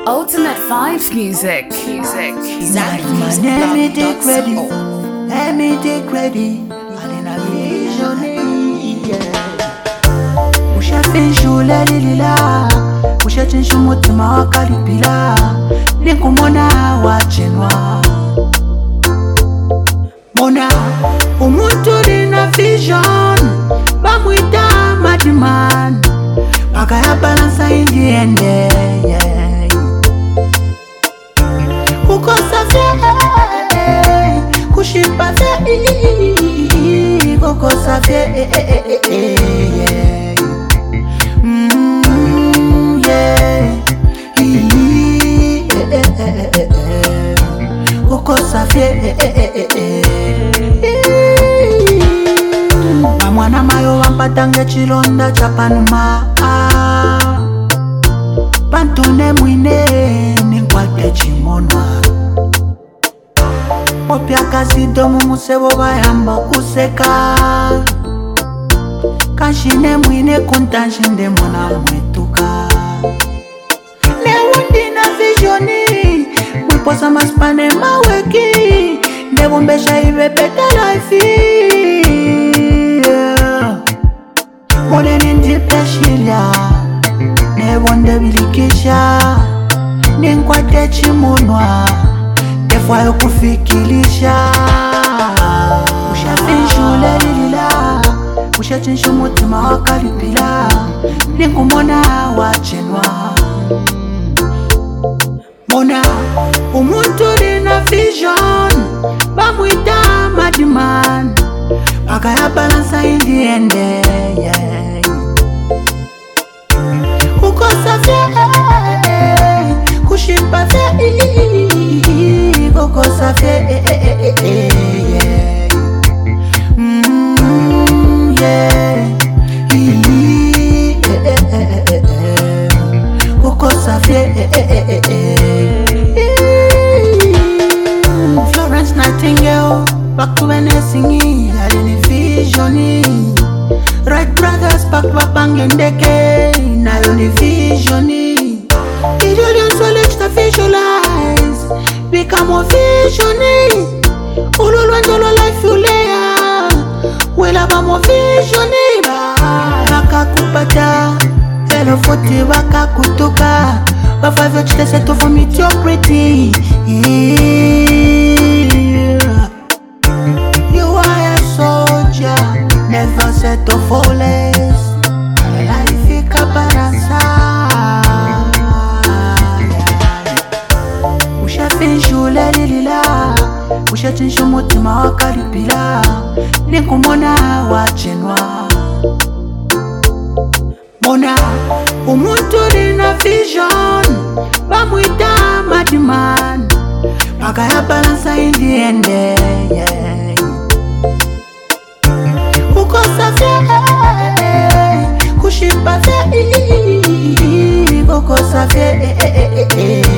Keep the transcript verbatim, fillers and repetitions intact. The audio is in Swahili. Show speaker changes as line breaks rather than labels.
Ultimate Vibes Music. Music.
Let me take ready. Let me take ready. Alina vision. Usha finshu lelila. Usha chinshu mutima wakalipila. Nikumona wachenwa. Mona umuntu lina vision. Bamwita madiman. Paka ya balansa indiende. Kukosa fye, kushipa fye, kukosa fye, mm, yeah, kukosa fye. Mamwana mayo wampatange chilonda chapanuma, pantune mwine ninkwate chimonwa. Opya kasido mumusebo bayamba kuseka. Kanshine mwine kuntanshinde mwana mwetuka. Newundi na visioni, mwiposa maspane maweki. Nebumbesha iwe better life. Mone nindipeshilia, nebonde bilikisha. Ninkwate chimonwa, defwa yo kufikilisha. Usha finshu lelila, usha chinshu mutima wakalipila. Nikumona wachenwa. Mona umuntu lina vision. Bamwita madiman. Paka ya balansa indiende. Kukosa fye, kushipa fye, kukosa fye, mm, yeah, kukosa fye. Florence Nightingale, back to Venesingi, alini visioni. Right brothers, back to Bangendeke, na yoni visioni. Visualion solid to visualize, become a visioni. Ululwanjolo life ulea, wela bamo visioni. Baka kupata, hello foti baka kutoka. Bafa vyochite seto for mediocrity. You are a soldier, never settle for less. Life ikabaransa. Usha finshu lelila, usha chinshu mutima wakalipila. Nikumona wachenwa. Mona umuntu lina vision. Bamwita madiman. Paka ya balansa indiende. Kukosa fye, kushipa fye, kukosa fye.